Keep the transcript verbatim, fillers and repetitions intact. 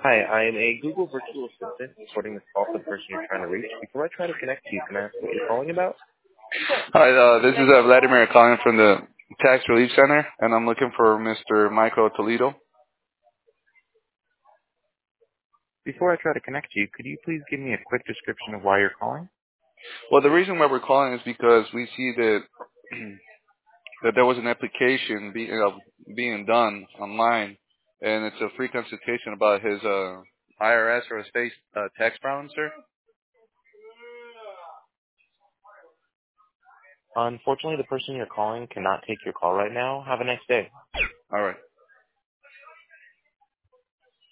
Hi, I am a Google virtual assistant recording this call for the person you're trying to reach. Before I try to connect you, can I ask what you're calling about? Hi, uh, this is uh, Vladimir calling from the Tax Relief Center, and I'm looking for Mister Michael Toledo. Before I try to connect you, could you please give me a quick description of why you're calling? Well, the reason why we're calling is because we see that that there was an application be, uh, being done online, and it's a free consultation about his uh, I R S or estate uh, tax balancer. Unfortunately, the person you're calling cannot take your call right now. Have a nice day. All right.